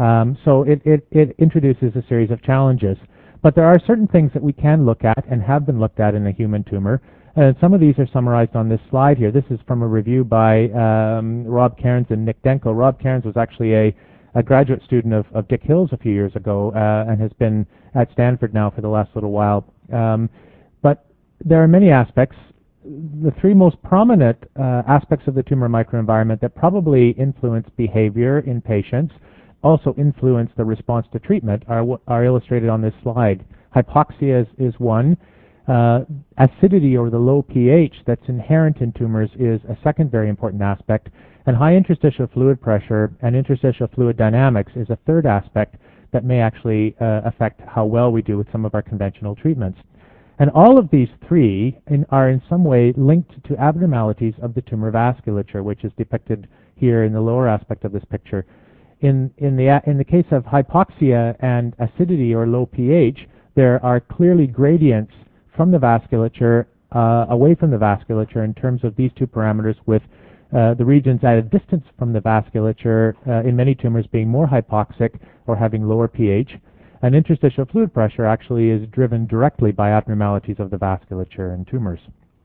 So it introduces a series of challenges. But there are certain things that we can look at and have been looked at in a human tumor. And some of these are summarized on this slide here. This is from a review by Rob Cairns and Nick Denko. Rob Cairns was actually a graduate student of Dick Hill's a few years ago and has been at Stanford now for the last little while. But there are many aspects. The three most prominent aspects of the tumor microenvironment that probably influence behavior in patients, also influence the response to treatment, are illustrated on this slide. Hypoxia is one. Acidity, or the low pH that's inherent in tumors, is a second very important aspect. And high interstitial fluid pressure and interstitial fluid dynamics is a third aspect that may actually affect how well we do with some of our conventional treatments. And all of these three are in some way linked to abnormalities of the tumor vasculature, which is depicted here in the lower aspect of this picture. In the case of hypoxia and acidity, or low pH, there are clearly gradients from the vasculature away from the vasculature in terms of these two parameters, with the regions at a distance from the vasculature in many tumors being more hypoxic or having lower pH. And interstitial fluid pressure actually is driven directly by abnormalities of the vasculature in tumors.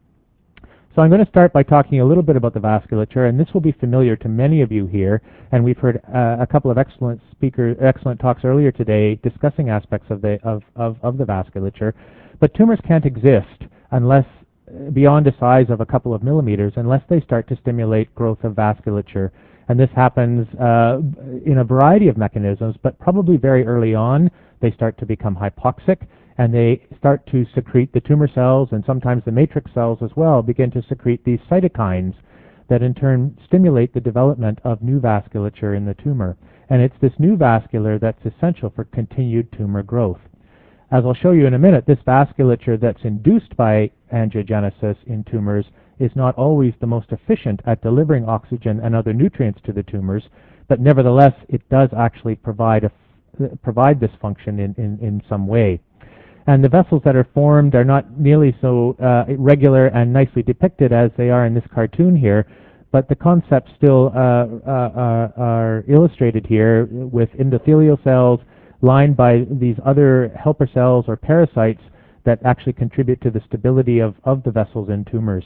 So I'm going to start by talking a little bit about the vasculature, and this will be familiar to many of you here, and we've heard a couple of excellent talks earlier today discussing aspects of the vasculature. But tumors can't exist unless, beyond a size of a couple of millimeters, unless they start to stimulate growth of vasculature. And this happens in a variety of mechanisms, but probably very early on they start to become hypoxic, and they start to secrete, the tumor cells and sometimes the matrix cells as well begin to secrete these cytokines that in turn stimulate the development of new vasculature in the tumor. And it's this new vasculature that's essential for continued tumor growth. As I'll show you in a minute, this vasculature that's induced by angiogenesis in tumors is not always the most efficient at delivering oxygen and other nutrients to the tumors, but nevertheless it does actually provide this function in some way. And the vessels that are formed are not nearly so regular and nicely depicted as they are in this cartoon here, but the concepts still are illustrated here with endothelial cells lined by these other helper cells or parasites that actually contribute to the stability of the vessels in tumors.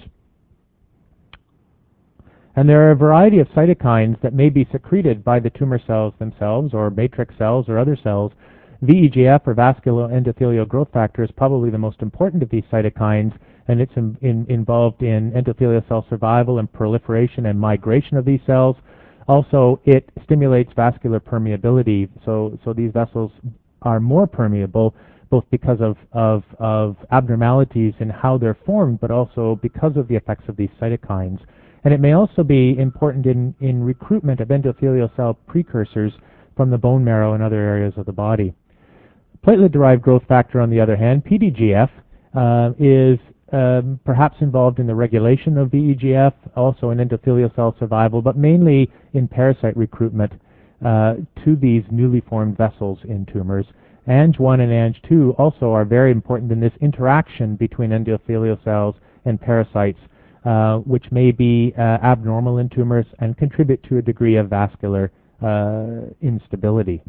And there are a variety of cytokines that may be secreted by the tumor cells themselves, or matrix cells or other cells. VEGF, or vascular endothelial growth factor, is probably the most important of these cytokines, and it's involved in endothelial cell survival and proliferation and migration of these cells. Also, it stimulates vascular permeability, so these vessels are more permeable, both because of abnormalities in how they're formed, but also because of the effects of these cytokines. And it may also be important in recruitment of endothelial cell precursors from the bone marrow and other areas of the body. Platelet-derived growth factor, on the other hand, PDGF, is perhaps involved in the regulation of VEGF, also in endothelial cell survival, but mainly in parasite recruitment to these newly formed vessels in tumors. Ang1 and Ang2 also are very important in this interaction between endothelial cells and parasites, which may be abnormal in tumors and contribute to a degree of vascular instability.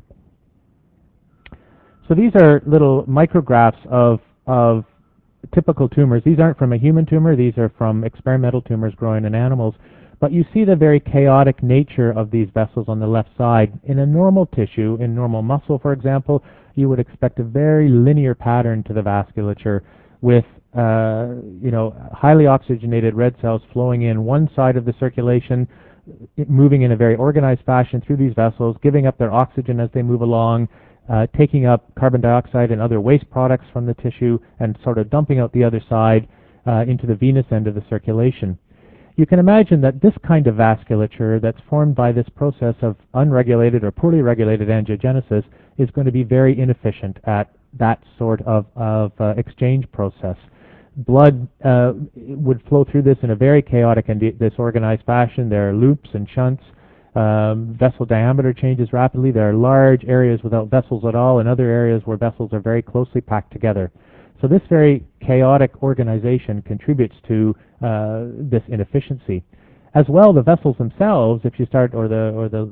So these are little micrographs of typical tumors. These aren't from a human tumor, these are from experimental tumors growing in animals. But you see the very chaotic nature of these vessels on the left side. In a normal tissue, in normal muscle, for example, you would expect a very linear pattern to the vasculature with highly oxygenated red cells flowing in one side of the circulation, moving in a very organized fashion through these vessels, giving up their oxygen as they move along, taking up carbon dioxide and other waste products from the tissue, and sort of dumping out the other side into the venous end of the circulation. You can imagine that this kind of vasculature that's formed by this process of unregulated or poorly regulated angiogenesis is going to be very inefficient at that sort of exchange process. Blood would flow through this in a very chaotic and disorganized fashion. There are loops and shunts. Vessel diameter changes rapidly. There are large areas without vessels at all and other areas where vessels are very closely packed together. So this very chaotic organization contributes to this inefficiency. As well, the vessels themselves, if you start, or the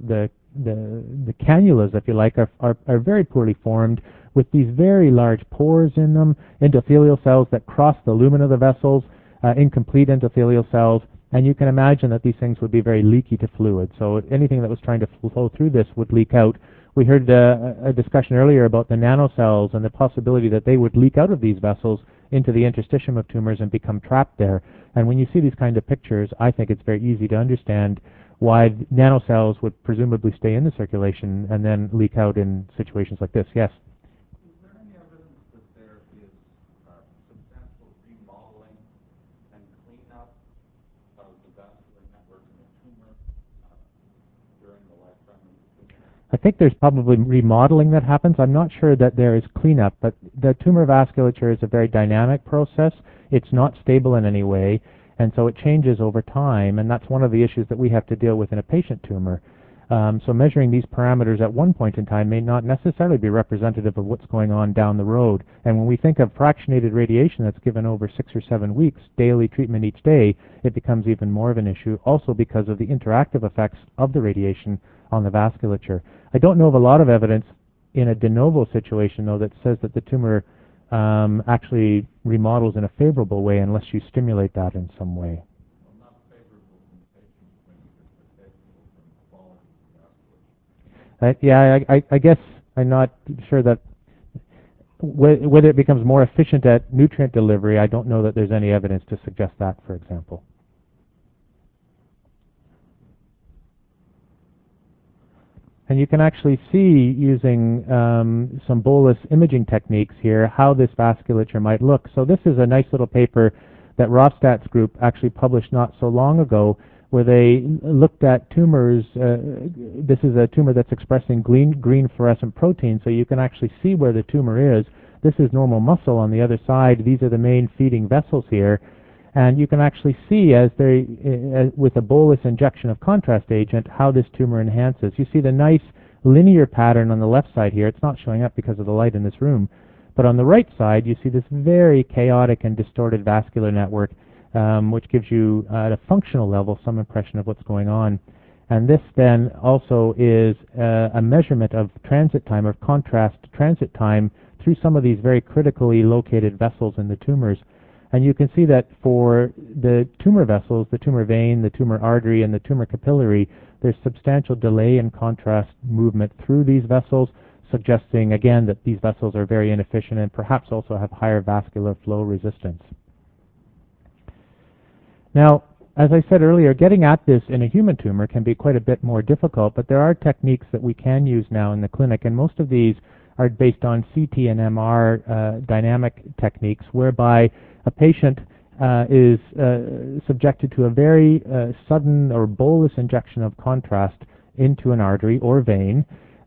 the cannulas, if you like, are very poorly formed with these very large pores in them, endothelial cells that cross the lumen of the vessels, incomplete endothelial cells, and you can imagine that these things would be very leaky to fluid. So anything that was trying to flow through this would leak out. We heard a discussion earlier about the nanocells and the possibility that they would leak out of these vessels into the interstitium of tumors and become trapped there. And when you see these kind of pictures, I think it's very easy to understand why nanocells would presumably stay in the circulation and then leak out in situations like this. Yes? Is there any evidence that there is substantial remodeling and cleanup of the vascular network in the tumor during the lifetime of the tumor? I think there's probably remodeling that happens. I'm not sure that there is cleanup, but the tumor vasculature is a very dynamic process. It's not stable in any way, and so it changes over time, and that's one of the issues that we have to deal with in a patient tumor. So measuring these parameters at one point in time may not necessarily be representative of what's going on down the road. And when we think of fractionated radiation that's given over 6 or 7 weeks, daily treatment each day, it becomes even more of an issue, also because of the interactive effects of the radiation on the vasculature. I don't know of a lot of evidence in a de novo situation, though, that says that the tumor actually remodels in a favorable way unless you stimulate that in some way. Well, not favorable from the patient when you get the favorable from the quality of the vasculature. I guess I'm not sure that whether it becomes more efficient at nutrient delivery. I don't know that there's any evidence to suggest that, for example. And you can actually see, using some bolus imaging techniques here, how this vasculature might look. So this is a nice little paper that Rovstat's group actually published not so long ago, where they looked at tumors. This is a tumor that's expressing green fluorescent protein, so you can actually see where the tumor is. This is normal muscle on the other side. These are the main feeding vessels here. And you can actually see, as they, with a bolus injection of contrast agent, how this tumor enhances. You see the nice linear pattern on the left side here. It's not showing up because of the light in this room. But on the right side, you see this very chaotic and distorted vascular network, which gives you, at a functional level, some impression of what's going on. And this then also is a measurement of transit time, of contrast transit time, through some of these very critically located vessels in the tumors. And you can see that for the tumor vessels, the tumor vein, the tumor artery, and the tumor capillary, there's substantial delay in contrast movement through these vessels, suggesting, again, that these vessels are very inefficient and perhaps also have higher vascular flow resistance. Now, as I said earlier, getting at this in a human tumor can be quite a bit more difficult, but there are techniques that we can use now in the clinic, and most of these are based on CT and MR dynamic techniques, whereby a patient is subjected to a very sudden or bolus injection of contrast into an artery or vein.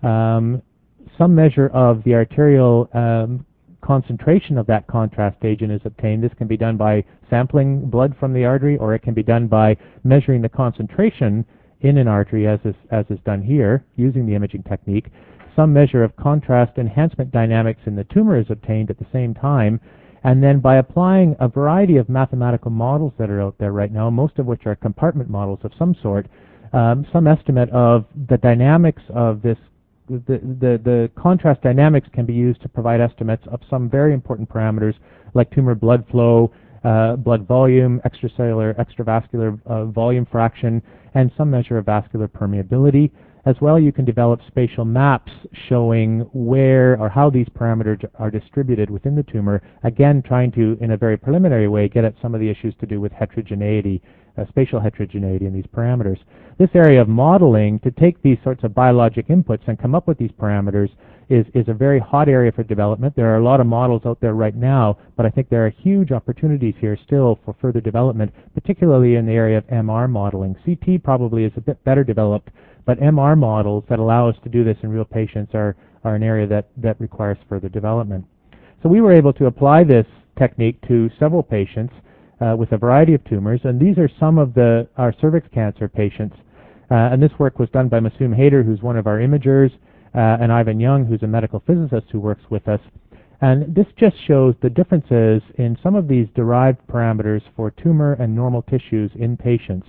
Some measure of the arterial concentration of that contrast agent is obtained. This can be done by sampling blood from the artery, or it can be done by measuring the concentration in an artery, as is done here, using the imaging technique. Some measure of contrast enhancement dynamics in the tumor is obtained at the same time. And then by applying a variety of mathematical models that are out there right now, most of which are compartment models of some sort, some estimate of the dynamics of this, the contrast dynamics can be used to provide estimates of some very important parameters like tumor blood flow, blood volume, extracellular, extravascular volume fraction, and some measure of vascular permeability. As well, you can develop spatial maps showing where or how these parameters are distributed within the tumor, again trying to, in a very preliminary way, get at some of the issues to do with heterogeneity, spatial heterogeneity in these parameters. This area of modeling, to take these sorts of biologic inputs and come up with these parameters, is a very hot area for development. There are a lot of models out there right now, but I think there are huge opportunities here still for further development, particularly in the area of MR modeling. CT probably is a bit better developed, but MR models that allow us to do this in real patients are an area that requires further development. So we were able to apply this technique to several patients with a variety of tumors, and these are some of our cervix cancer patients. And this work was done by Masoom Haider, who's one of our imagers, and Ivan Young, who's a medical physicist who works with us. And this just shows the differences in some of these derived parameters for tumor and normal tissues in patients.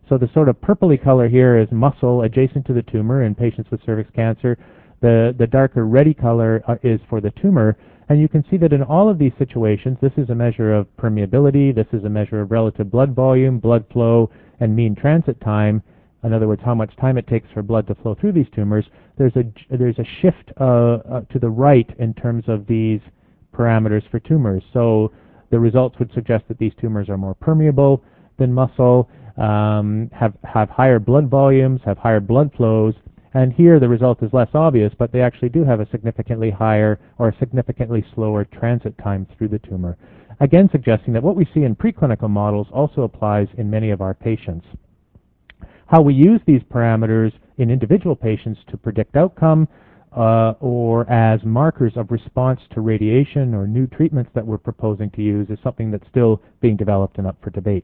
So the sort of purpley color here is muscle adjacent to the tumor in patients with cervix cancer. The darker reddy color is for the tumor. And you can see that in all of these situations, this is a measure of permeability, this is a measure of relative blood volume, blood flow, and mean transit time. In other words, how much time it takes for blood to flow through these tumors. There's a shift to the right in terms of these parameters for tumors. So the results would suggest that these tumors are more permeable than muscle, have higher blood volumes, have higher blood flows, and here the result is less obvious, but they actually do have a significantly higher or a significantly slower transit time through the tumor. Again, suggesting that what we see in preclinical models also applies in many of our patients. How we use these parameters in individual patients to predict outcome or as markers of response to radiation or new treatments that we're proposing to use is something that's still being developed and up for debate.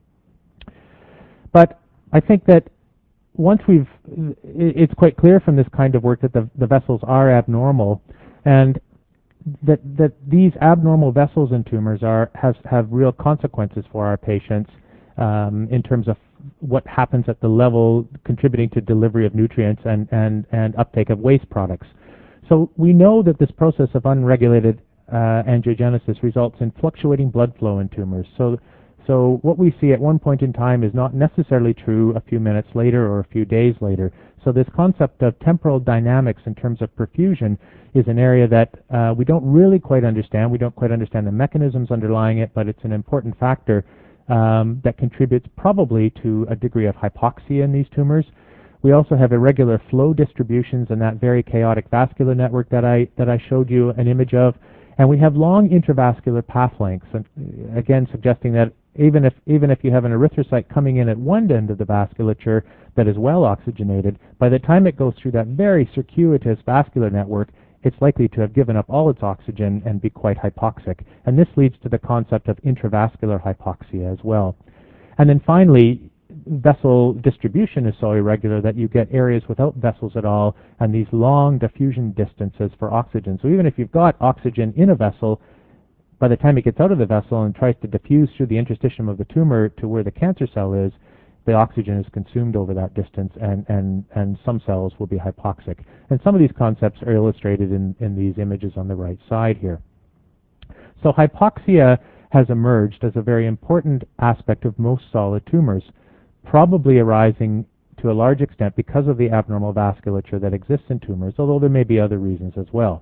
But I think that once it's quite clear from this kind of work that the vessels are abnormal, and that these abnormal vessels in tumors have real consequences for our patients in terms of what happens at the level contributing to delivery of nutrients and uptake of waste products. So we know that this process of unregulated angiogenesis results in fluctuating blood flow in tumors. So what we see at one point in time is not necessarily true a few minutes later or a few days later. So this concept of temporal dynamics in terms of perfusion is an area that we don't really quite understand. We don't quite understand the mechanisms underlying it, but it's an important factor that contributes probably to a degree of hypoxia in these tumors. We also have irregular flow distributions in that very chaotic vascular network that I showed you an image of. And we have long intravascular path lengths, and again suggesting that even if you have an erythrocyte coming in at one end of the vasculature that is well oxygenated, by the time it goes through that very circuitous vascular network, it's likely to have given up all its oxygen and be quite hypoxic. And this leads to the concept of intravascular hypoxia as well. And then finally, vessel distribution is so irregular that you get areas without vessels at all and these long diffusion distances for oxygen. So even if you've got oxygen in a vessel, by the time it gets out of the vessel and tries to diffuse through the interstitium of the tumor to where the cancer cell is, the oxygen is consumed over that distance, and some cells will be hypoxic. And some of these concepts are illustrated in these images on the right side here. So hypoxia has emerged as a very important aspect of most solid tumors, probably arising to a large extent because of the abnormal vasculature that exists in tumors, although there may be other reasons as well.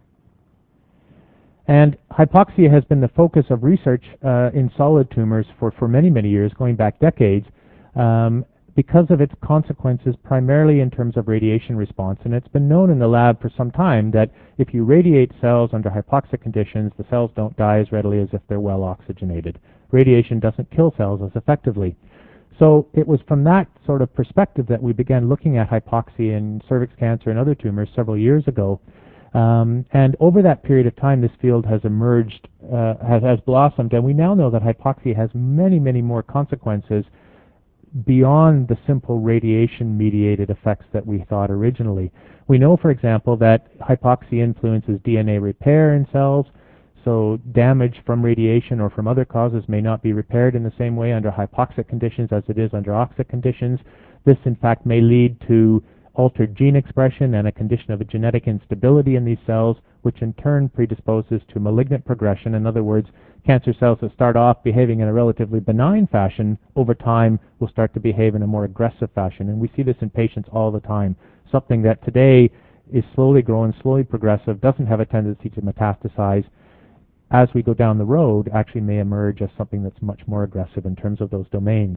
And hypoxia has been the focus of research in solid tumors for many, many years, going back decades, because of its consequences primarily in terms of radiation response. And it's been known in the lab for some time that if you radiate cells under hypoxic conditions, the cells don't die as readily as if they're well oxygenated. Radiation doesn't kill cells as effectively. So it was from that sort of perspective that we began looking at hypoxia in cervix cancer and other tumors several years ago. And over that period of time, this field has emerged, has blossomed, and we now know that hypoxia has many, many more consequences beyond the simple radiation-mediated effects that we thought originally. We know, for example, that hypoxia influences DNA repair in cells, so damage from radiation or from other causes may not be repaired in the same way under hypoxic conditions as it is under oxic conditions. This, in fact, may lead to altered gene expression and a condition of a genetic instability in these cells, which in turn predisposes to malignant progression. In other words, cancer cells that start off behaving in a relatively benign fashion over time will start to behave in a more aggressive fashion. And we see this in patients all the time. Something that today is slowly growing, slowly progressive, doesn't have a tendency to metastasize, as we go down the road actually may emerge as something that's much more aggressive in terms of those domains.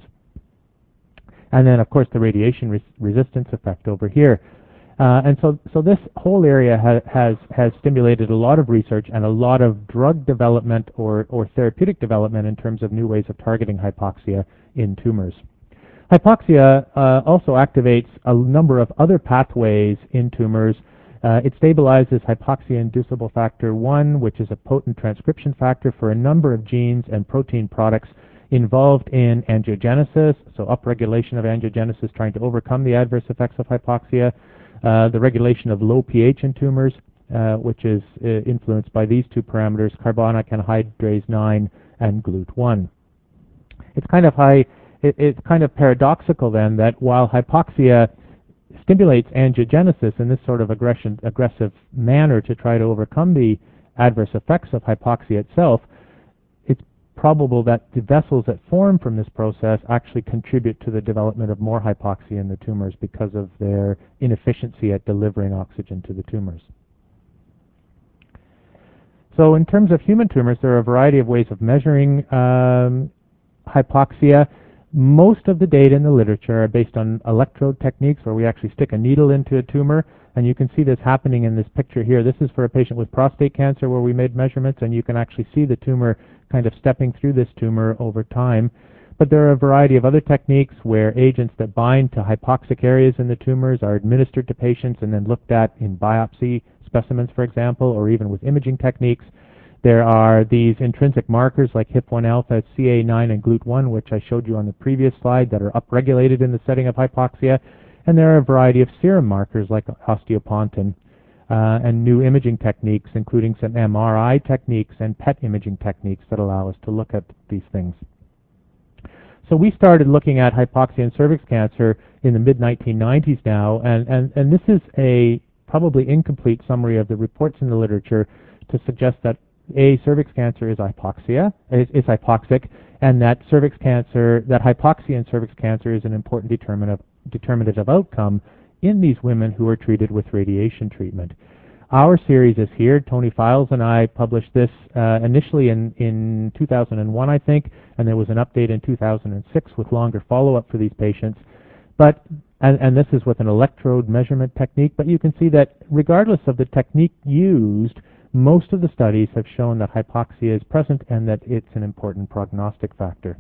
And then, of course, the radiation resistance effect over here. And so this whole area has stimulated a lot of research and a lot of drug development or therapeutic development in terms of new ways of targeting hypoxia in tumors. Hypoxia also activates a number of other pathways in tumors. It stabilizes hypoxia-inducible factor 1, which is a potent transcription factor for a number of genes and protein products involved in angiogenesis, so upregulation of angiogenesis trying to overcome the adverse effects of hypoxia, the regulation of low pH in tumors, which is influenced by these two parameters, carbonic anhydrase 9 and GLUT1. It's kind of it's kind of paradoxical then that while hypoxia stimulates angiogenesis in this sort of aggressive manner to try to overcome the adverse effects of hypoxia itself, it's probable that the vessels that form from this process actually contribute to the development of more hypoxia in the tumors because of their inefficiency at delivering oxygen to the tumors. So in terms of human tumors, there are a variety of ways of measuring hypoxia. Most of the data in the literature are based on electrode techniques where we actually stick a needle into a tumor, and you can see this happening in this picture here. This is for a patient with prostate cancer where we made measurements, and you can actually see the tumor kind of stepping through this tumor over time. But there are a variety of other techniques where agents that bind to hypoxic areas in the tumors are administered to patients and then looked at in biopsy specimens, for example, or even with imaging techniques. There are these intrinsic markers like HIF-1 alpha, CA9, and GLUT1, which I showed you on the previous slide, that are upregulated in the setting of hypoxia. And there are a variety of serum markers like osteopontin and new imaging techniques, including some MRI techniques and PET imaging techniques that allow us to look at these things. So we started looking at hypoxia in cervix cancer in the mid-1990s now, and this is a probably incomplete summary of the reports in the literature to suggest that cervix cancer is hypoxic, and that hypoxia in cervix cancer is an important determinant of outcome in these women who are treated with radiation treatment. Our series is here. Tony Files and I published this initially in 2001, I think, and there was an update in 2006 with longer follow-up for these patients. And this is with an electrode measurement technique, but you can see that regardless of the technique used, most of the studies have shown that hypoxia is present and that it's an important prognostic factor.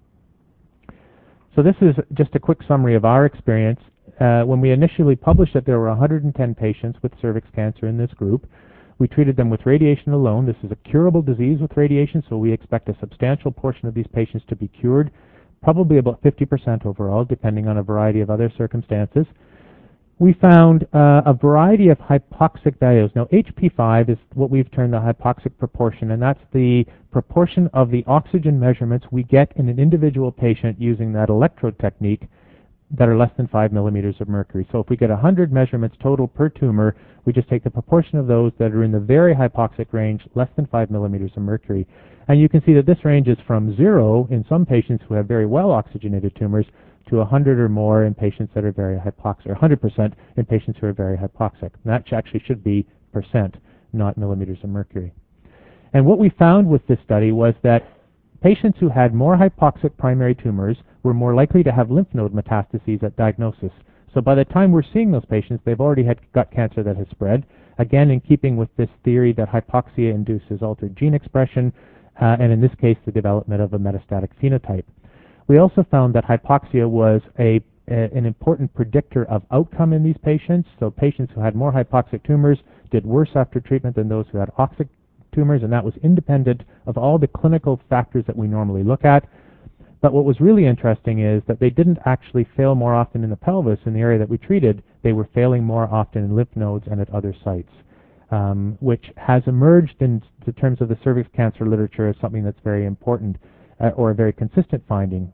So this is just a quick summary of our experience. When we initially published it, there were 110 patients with cervix cancer in this group. We treated them with radiation alone. This is a curable disease with radiation, so we expect a substantial portion of these patients to be cured, probably about 50% overall, depending on a variety of other circumstances. We found a variety of hypoxic values. Now, HP5 is what we've termed the hypoxic proportion, and that's the proportion of the oxygen measurements we get in an individual patient using that electrode technique that are less than 5 millimeters of mercury. So if we get 100 measurements total per tumor, we just take the proportion of those that are in the very hypoxic range, less than 5 millimeters of mercury. And you can see that this ranges from 0 in some patients who have very well oxygenated tumors to 100 or more in patients that are very hypoxic, or 100% in patients who are very hypoxic. And that actually should be percent, not millimeters of mercury. And what we found with this study was that patients who had more hypoxic primary tumors were more likely to have lymph node metastases at diagnosis. So by the time we're seeing those patients, they've already had gut cancer that has spread, again in keeping with this theory that hypoxia induces altered gene expression, and in this case the development of a metastatic phenotype. We also found that hypoxia was an important predictor of outcome in these patients. So patients who had more hypoxic tumors did worse after treatment than those who had oxic tumors, and that was independent of all the clinical factors that we normally look at. But what was really interesting is that they didn't actually fail more often in the pelvis, in the area that we treated. They were failing more often in lymph nodes and at other sites, which has emerged in terms of the cervix cancer literature as something that's very important, or a very consistent finding.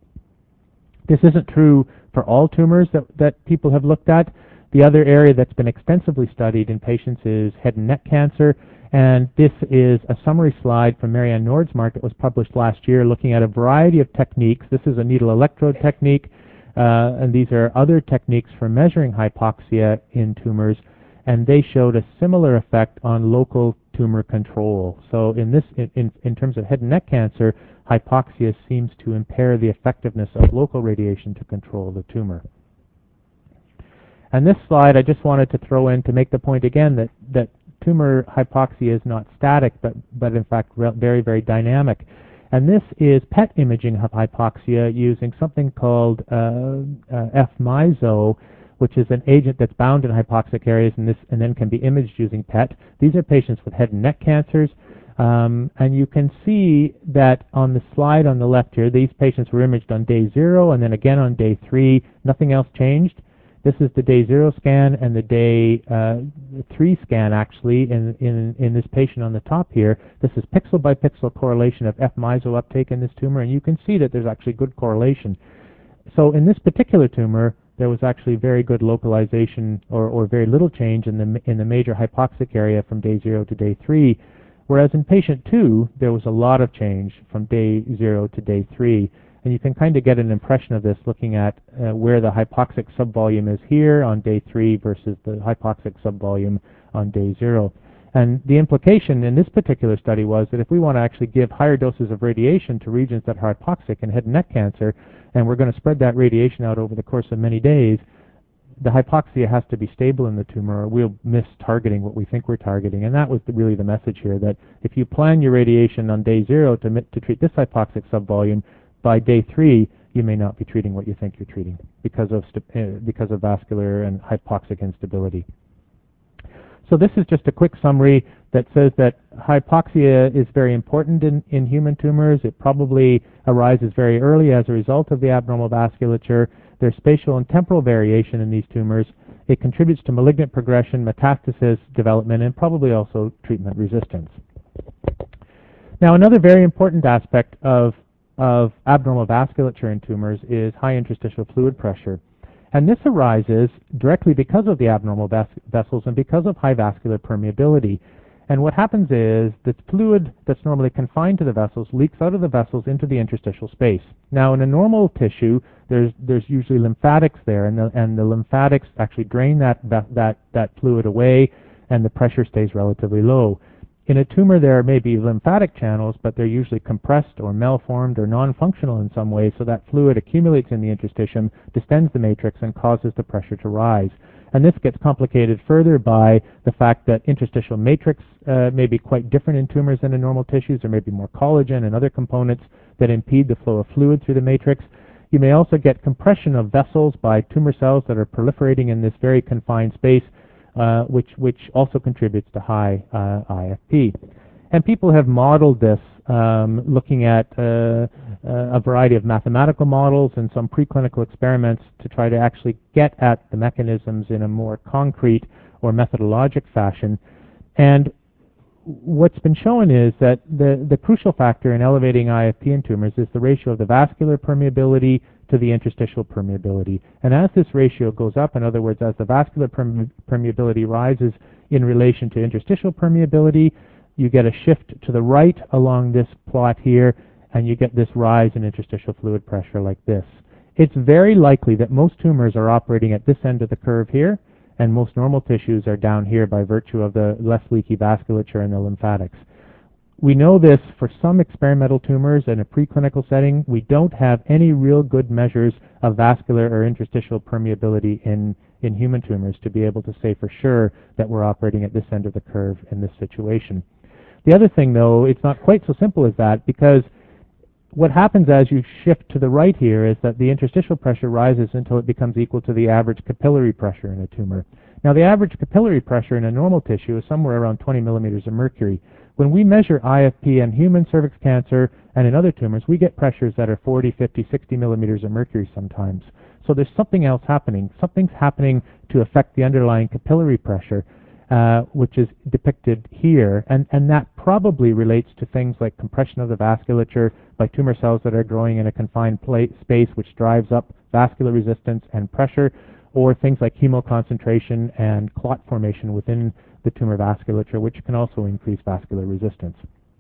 This isn't true for all tumors that people have looked at. The other area that's been extensively studied in patients is head and neck cancer, and this is a summary slide from Marianne Nordsmark that was published last year looking at a variety of techniques. This is a needle electrode technique, and these are other techniques for measuring hypoxia in tumors, and they showed a similar effect on local tumor control. So in terms of head and neck cancer, hypoxia seems to impair the effectiveness of local radiation to control the tumor. And this slide I just wanted to throw in to make the point again that tumor hypoxia is not static, but in fact very, very dynamic. And this is PET imaging of hypoxia using something called F-MISO, which is an agent that's bound in hypoxic areas and then can be imaged using PET. These are patients with head and neck cancers. And you can see that on the slide on the left here, these patients were imaged on day 0 and then again on day 3. Nothing else changed. This is the day 0 scan and the day 3 scan, actually, in this patient on the top here. This is pixel by pixel correlation of F-MISO uptake in this tumor, and you can see that there's actually good correlation. So in this particular tumor, there was actually very good localization or very little change in the major hypoxic area from day 0 to day 3, whereas in patient 2, there was a lot of change from day 0 to day 3. And you can kind of get an impression of this looking at where the hypoxic subvolume is here on day 3 versus the hypoxic subvolume on day 0. And the implication in this particular study was that if we want to actually give higher doses of radiation to regions that are hypoxic in head and neck cancer, and we're going to spread that radiation out over the course of many days, the hypoxia has to be stable in the tumor or we'll miss targeting what we think we're targeting. And that was really the message here, that if you plan your radiation on day 0 to treat this hypoxic subvolume, by day 3, you may not be treating what you think you're treating because of vascular and hypoxic instability. So this is just a quick summary that says that hypoxia is very important in human tumors. It probably arises very early as a result of the abnormal vasculature. There's spatial and temporal variation in these tumors. It contributes to malignant progression, metastasis development, and probably also treatment resistance. Now, another very important aspect of abnormal vasculature in tumors is high interstitial fluid pressure. And this arises directly because of the abnormal vessels and because of high vascular permeability. And what happens is that fluid that's normally confined to the vessels leaks out of the vessels into the interstitial space. Now, in a normal tissue, there's usually lymphatics there, and the lymphatics actually drain that fluid away, and the pressure stays relatively low. In a tumor, there may be lymphatic channels, but they're usually compressed or malformed or non-functional in some way, so that fluid accumulates in the interstitium, distends the matrix, and causes the pressure to rise. And this gets complicated further by the fact that interstitial matrix may be quite different in tumors than in normal tissues. There may be more collagen and other components that impede the flow of fluid through the matrix. You may also get compression of vessels by tumor cells that are proliferating in this very confined space, which also contributes to high IFP. And people have modeled this looking at a variety of mathematical models and some preclinical experiments to try to actually get at the mechanisms in a more concrete or methodologic fashion. And what's been shown is that the crucial factor in elevating IFP in tumors is the ratio of the vascular permeability to the interstitial permeability. And as this ratio goes up, in other words, as the vascular permeability rises in relation to interstitial permeability, you get a shift to the right along this plot here, and you get this rise in interstitial fluid pressure like this. It's very likely that most tumors are operating at this end of the curve here, and most normal tissues are down here by virtue of the less leaky vasculature and the lymphatics. We know this for some experimental tumors in a preclinical setting. We don't have any real good measures of vascular or interstitial permeability in human tumors to be able to say for sure that we're operating at this end of the curve in this situation. The other thing, though, it's not quite so simple as that, because what happens as you shift to the right here is that the interstitial pressure rises until it becomes equal to the average capillary pressure in a tumor. Now, the average capillary pressure in a normal tissue is somewhere around 20 millimeters of mercury. When we measure IFP in human cervix cancer and in other tumors, we get pressures that are 40, 50, 60 millimeters of mercury sometimes. So there's something else happening. Something's happening to affect the underlying capillary pressure, which is depicted here. And that probably relates to things like compression of the vasculature by tumor cells that are growing in a confined space, which drives up vascular resistance and pressure, or things like hemoconcentration and clot formation within the tumor vasculature, which can also increase vascular resistance.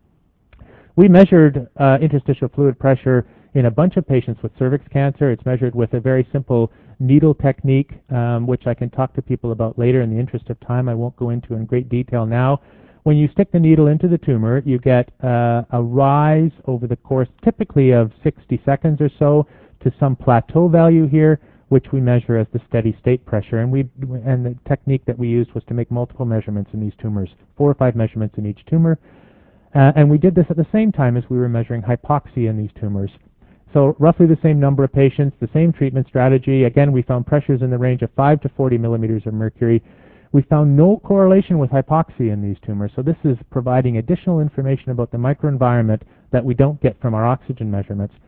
We measured interstitial fluid pressure in a bunch of patients with cervix cancer. It's measured with a very simple needle technique, which I can talk to people about later in the interest of time. I won't go into in great detail now. When you stick the needle into the tumor, you get a rise over the course typically of 60 seconds or so to some plateau value here, which we measure as the steady state pressure. And the technique that we used was to make multiple measurements in these tumors, 4 or 5 measurements in each tumor. And we did this at the same time as we were measuring hypoxia in these tumors. So roughly the same number of patients, the same treatment strategy. Again, we found pressures in the range of 5 to 40 millimeters of mercury. We found no correlation with hypoxia in these tumors. So this is providing additional information about the microenvironment that we don't get from our oxygen measurements.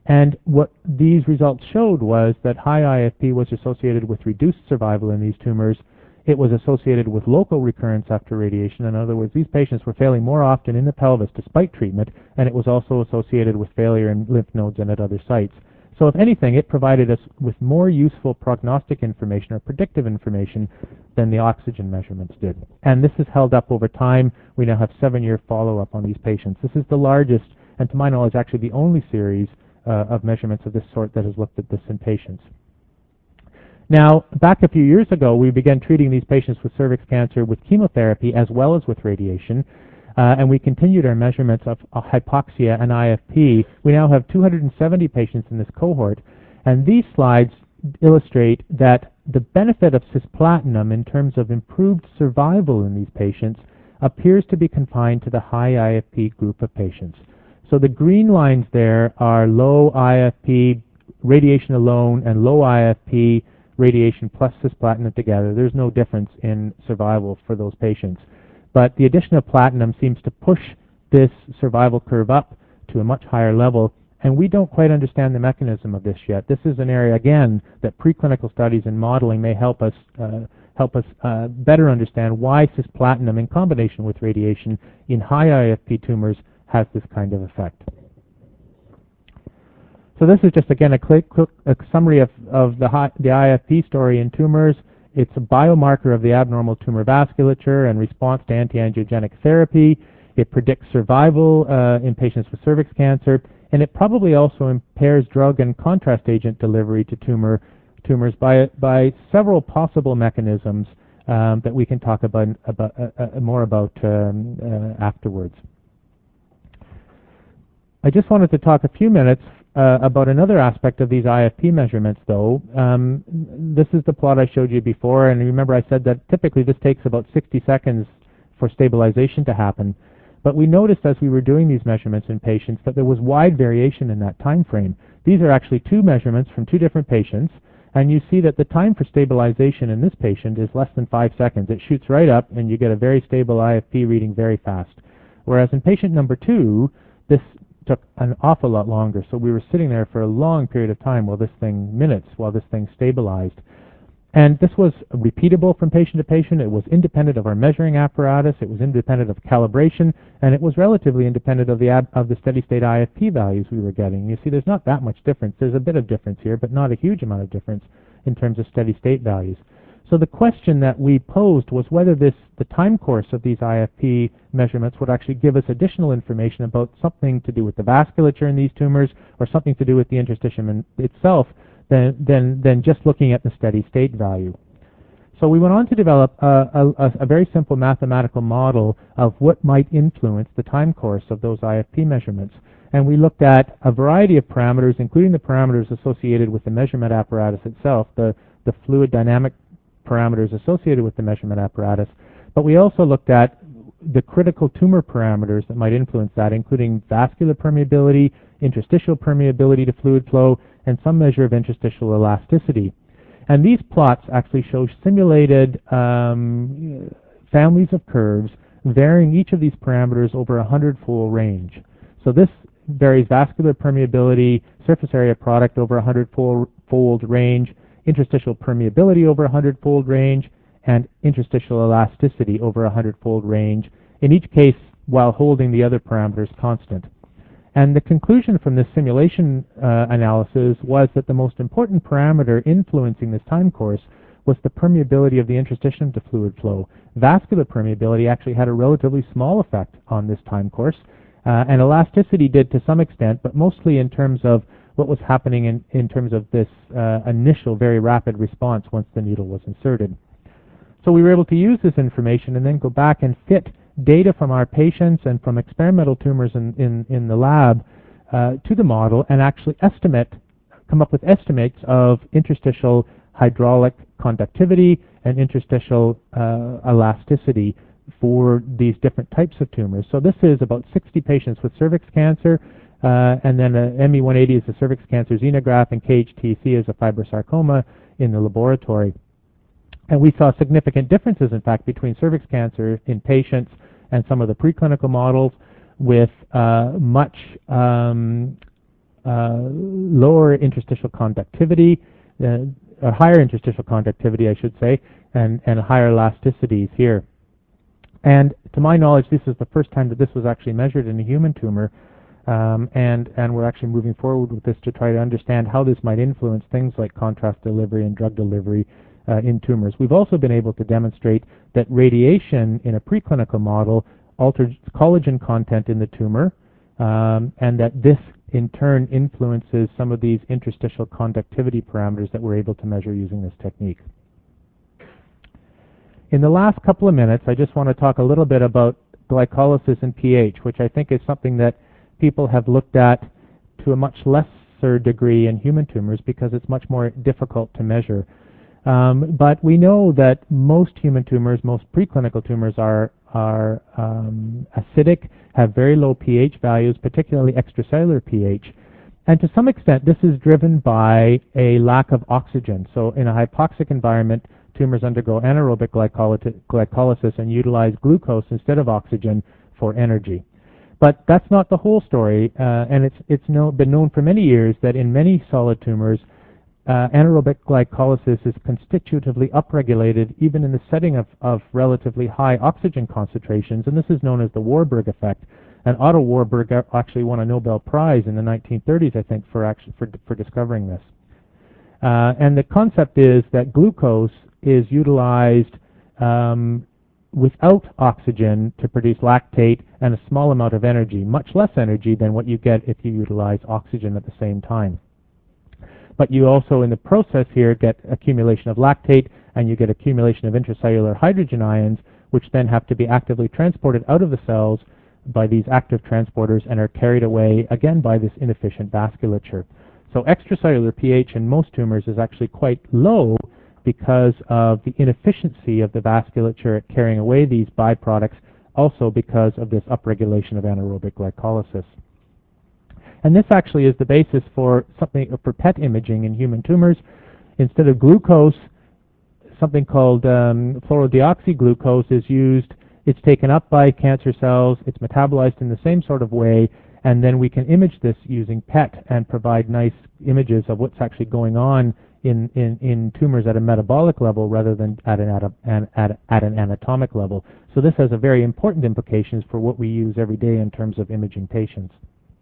And what these results showed was that high IFP was associated with reduced survival in these tumors. It was associated with local recurrence after radiation. In other words, these patients were failing more often in the pelvis despite treatment, and it was also associated with failure in lymph nodes and at other sites. So if anything, it provided us with more useful prognostic information or predictive information than the oxygen measurements did. And this has held up over time. We now have 7-year follow-up on these patients. This is the largest, and to my knowledge, actually the only series of measurements of this sort that has looked at this in patients. Now, back a few years ago, we began treating these patients with cervix cancer with chemotherapy as well as with radiation, and we continued our measurements of hypoxia and IFP. We now have 270 patients in this cohort, and these slides illustrate that the benefit of cisplatin in terms of improved survival in these patients appears to be confined to the high IFP group of patients. So the green lines there are low IFP radiation alone and low IFP radiation plus cisplatin together. There's no difference in survival for those patients. But the addition of platinum seems to push this survival curve up to a much higher level, and we don't quite understand the mechanism of this yet. This is an area, again, that preclinical studies and modeling may help us better understand why cisplatin in combination with radiation in high IFP tumors has this kind of effect. So this is just, again, a quick summary of the IFP story in tumors. It's a biomarker of the abnormal tumor vasculature and response to anti-angiogenic therapy. It predicts survival in patients with cervix cancer, and it probably also impairs drug and contrast agent delivery to tumors by several possible mechanisms that we can talk more about afterwards. I just wanted to talk a few minutes about another aspect of these IFP measurements, though. This is the plot I showed you before, and remember I said that typically this takes about 60 seconds for stabilization to happen. But we noticed as we were doing these measurements in patients that there was wide variation in that time frame. These are actually 2 measurements from 2 different patients, and you see that the time for stabilization in this patient is less than 5 seconds. It shoots right up, and you get a very stable IFP reading very fast. Whereas in patient number 2, this took an awful lot longer. So we were sitting there for a long period of time minutes, while this thing stabilized. And this was repeatable from patient to patient. It was independent of our measuring apparatus. It was independent of calibration, and it was relatively independent of the steady-state IFP values we were getting. You see, there's not that much difference. There's a bit of difference here, but not a huge amount of difference in terms of steady-state values. So the question that we posed was whether the time course of these IFP measurements would actually give us additional information about something to do with the vasculature in these tumors or something to do with the interstitium itself than just looking at the steady state value. So we went on to develop a very simple mathematical model of what might influence the time course of those IFP measurements. And we looked at a variety of parameters, including the parameters associated with the measurement apparatus itself, the fluid dynamic parameters associated with the measurement apparatus. But we also looked at the critical tumor parameters that might influence that, including vascular permeability, interstitial permeability to fluid flow, and some measure of interstitial elasticity. And these plots actually show simulated families of curves varying each of these parameters over a 100-fold range. So this varies vascular permeability, surface area product over a 100-fold range, interstitial permeability over a 100-fold range, and interstitial elasticity over a 100-fold range, in each case while holding the other parameters constant. And the conclusion from this simulation analysis was that the most important parameter influencing this time course was the permeability of the interstitium to fluid flow. Vascular permeability actually had a relatively small effect on this time course, and elasticity did to some extent, but mostly in terms of what was happening in terms of this initial very rapid response once the needle was inserted. So we were able to use this information and then go back and fit data from our patients and from experimental tumors in the lab to the model and actually come up with estimates of interstitial hydraulic conductivity and interstitial elasticity for these different types of tumors. So this is about 60 patients with cervix cancer, and then ME180 is a cervix cancer xenograft, and KHTC is a fibrosarcoma in the laboratory. And we saw significant differences, in fact, between cervix cancer in patients and some of the preclinical models, with much lower interstitial conductivity, or higher interstitial conductivity, I should say, and higher elasticities here. And to my knowledge, this is the first time that this was actually measured in a human tumor, and we're actually moving forward with this to try to understand how this might influence things like contrast delivery and drug delivery in tumors. We've also been able to demonstrate that radiation in a preclinical model alters collagen content in the tumor, and that this in turn influences some of these interstitial conductivity parameters that we're able to measure using this technique. In the last couple of minutes, I just want to talk a little bit about glycolysis and pH, which I think is something that people have looked at to a much lesser degree in human tumors because it's much more difficult to measure. But we know that most human tumors, most preclinical tumors are acidic, have very low pH values, particularly extracellular pH. And to some extent, this is driven by a lack of oxygen. So in a hypoxic environment, tumors undergo anaerobic glycolysis and utilize glucose instead of oxygen for energy. But that's not the whole story, and it's been known for many years that in many solid tumors, anaerobic glycolysis is constitutively upregulated even in the setting of relatively high oxygen concentrations, and this is known as the Warburg effect. And Otto Warburg actually won a Nobel Prize in the 1930s, I think, for discovering this. And the concept is that glucose is utilized without oxygen to produce lactate and a small amount of energy, much less energy than what you get if you utilize oxygen at the same time. But you also, in the process here, get accumulation of lactate and you get accumulation of intracellular hydrogen ions, which then have to be actively transported out of the cells by these active transporters and are carried away, again, by this inefficient vasculature. So extracellular pH in most tumors is actually quite low because of the inefficiency of the vasculature at carrying away these byproducts, also because of this upregulation of anaerobic glycolysis. And this actually is the basis for PET imaging in human tumors. Instead of glucose, something called fluorodeoxyglucose is used. It's taken up by cancer cells, it's metabolized in the same sort of way, and then we can image this using PET and provide nice images of what's actually going on in tumors at a metabolic level rather than at an anatomic level. So this has a very important implications for what we use every day in terms of imaging patients.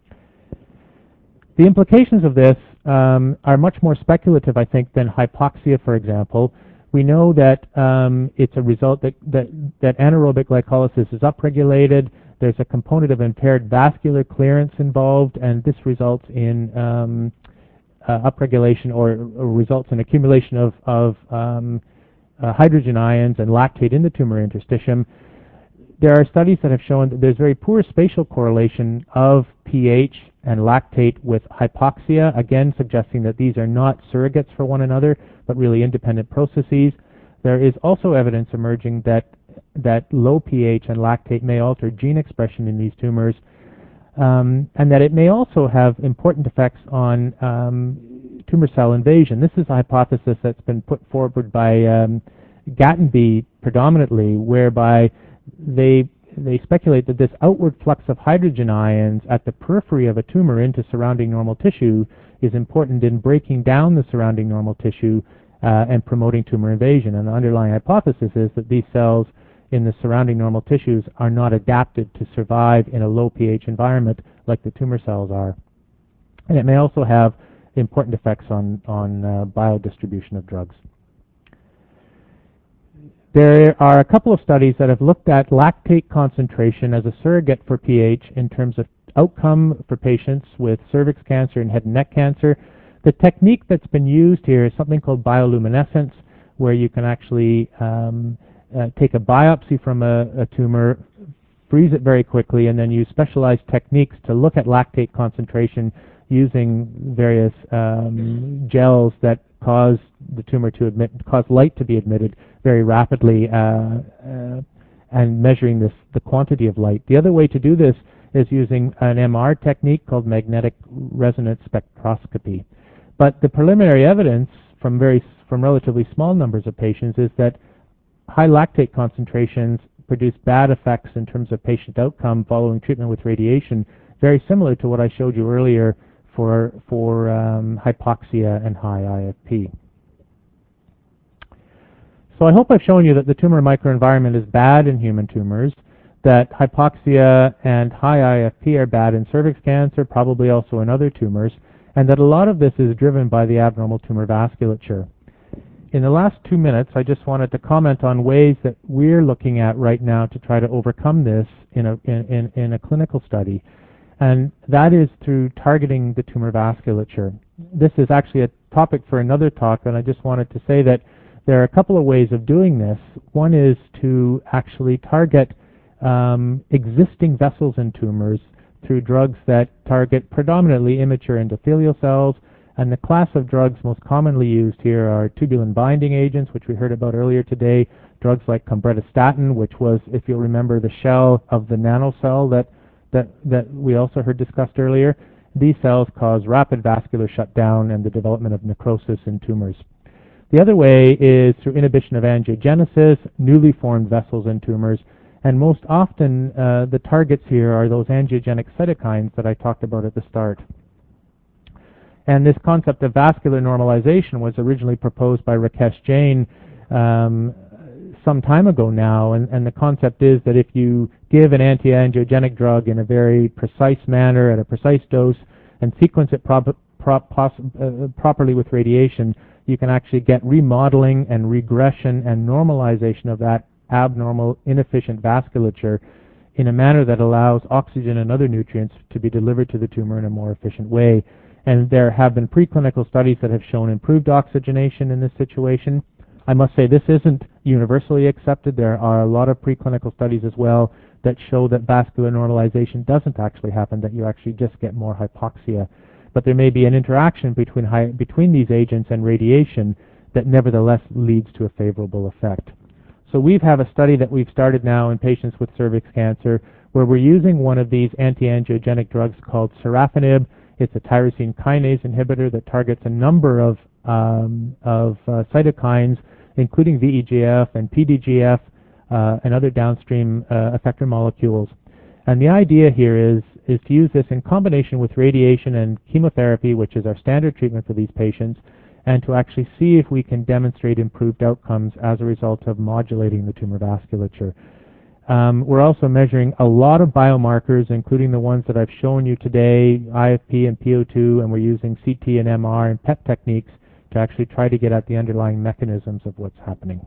The implications of this are much more speculative, I think, than hypoxia, for example. We know that it's a result that anaerobic glycolysis is upregulated. There's a component of impaired vascular clearance involved, and this results in upregulation or results in accumulation of hydrogen ions and lactate in the tumor interstitium. There are studies that have shown that there's very poor spatial correlation of pH and lactate with hypoxia, again suggesting that these are not surrogates for one another, but really independent processes. There is also evidence emerging that low pH and lactate may alter gene expression in these tumors, and that it may also have important effects on tumor cell invasion. This is a hypothesis that's been put forward by Gatenby predominantly, whereby they speculate that this outward flux of hydrogen ions at the periphery of a tumor into surrounding normal tissue is important in breaking down the surrounding normal tissue and promoting tumor invasion. And the underlying hypothesis is that these cells in the surrounding normal tissues are not adapted to survive in a low pH environment like the tumor cells are. And it may also have important effects on biodistribution of drugs. There are a couple of studies that have looked at lactate concentration as a surrogate for pH in terms of outcome for patients with cervix cancer and head and neck cancer. The technique that's been used here is something called bioluminescence, where you can actually take a biopsy from a tumor, freeze it very quickly, and then use specialized techniques to look at lactate concentration using various gels that cause the tumor to cause light to be emitted very rapidly, and measuring the quantity of light. The other way to do this is using an MR technique called magnetic resonance spectroscopy. But the preliminary evidence from relatively small numbers of patients is that high lactate concentrations produce bad effects in terms of patient outcome following treatment with radiation, very similar to what I showed you earlier for hypoxia and high IFP. So I hope I've shown you that the tumor microenvironment is bad in human tumors, that hypoxia and high IFP are bad in cervix cancer, probably also in other tumors, and that a lot of this is driven by the abnormal tumor vasculature. In the last 2 minutes, I just wanted to comment on ways that we're looking at right now to try to overcome this in a clinical study, and that is through targeting the tumor vasculature. This is actually a topic for another talk, and I just wanted to say that there are a couple of ways of doing this. One is to actually target existing vessels in tumors through drugs that target predominantly immature endothelial cells, and the class of drugs most commonly used here are tubulin binding agents, which we heard about earlier today, drugs like combretastatin, which was, if you'll remember, the shell of the nanocell that we also heard discussed earlier. These cells cause rapid vascular shutdown and the development of necrosis in tumors. The other way is through inhibition of angiogenesis, newly formed vessels in tumors, and most often the targets here are those angiogenic cytokines that I talked about at the start. And this concept of vascular normalization was originally proposed by Rakesh Jain some time ago now, and the concept is that if you give an anti-angiogenic drug in a very precise manner at a precise dose and sequence it properly with radiation, you can actually get remodeling and regression and normalization of that abnormal, inefficient vasculature in a manner that allows oxygen and other nutrients to be delivered to the tumor in a more efficient way. And there have been preclinical studies that have shown improved oxygenation in this situation. I must say this isn't universally accepted. There are a lot of preclinical studies as well that show that vascular normalization doesn't actually happen, that you actually just get more hypoxia. But there may be an interaction between these agents and radiation that nevertheless leads to a favorable effect. So we have a study that we've started now in patients with cervix cancer where we're using one of these anti-angiogenic drugs called sorafenib. It's a tyrosine kinase inhibitor that targets a number of cytokines, including VEGF and PDGF and other downstream effector molecules. And the idea here is to use this in combination with radiation and chemotherapy, which is our standard treatment for these patients, and to actually see if we can demonstrate improved outcomes as a result of modulating the tumor vasculature. We're also measuring a lot of biomarkers, including the ones that I've shown you today, IFP and PO2, and we're using CT and MR and PET techniques to actually try to get at the underlying mechanisms of what's happening.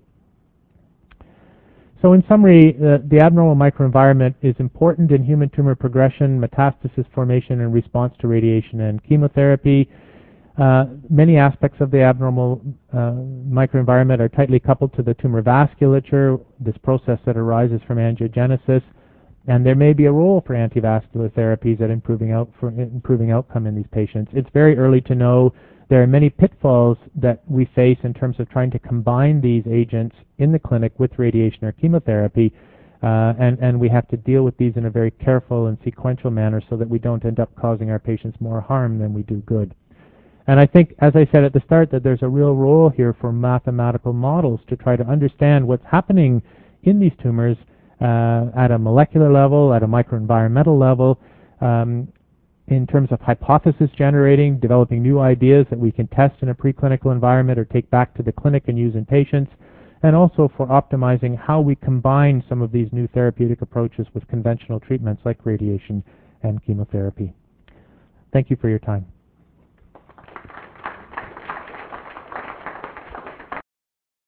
So in summary, the abnormal microenvironment is important in human tumor progression, metastasis formation, and response to radiation and chemotherapy. Many aspects of the abnormal microenvironment are tightly coupled to the tumor vasculature, this process that arises from angiogenesis, and there may be a role for antivascular therapies at improving outcome in these patients. It's very early to know. There are many pitfalls that we face in terms of trying to combine these agents in the clinic with radiation or chemotherapy, and we have to deal with these in a very careful and sequential manner so that we don't end up causing our patients more harm than we do good. And I think, as I said at the start, that there's a real role here for mathematical models to try to understand what's happening in these tumors at a molecular level, at a microenvironmental level, in terms of hypothesis generating, developing new ideas that we can test in a preclinical environment or take back to the clinic and use in patients, and also for optimizing how we combine some of these new therapeutic approaches with conventional treatments like radiation and chemotherapy. Thank you for your time.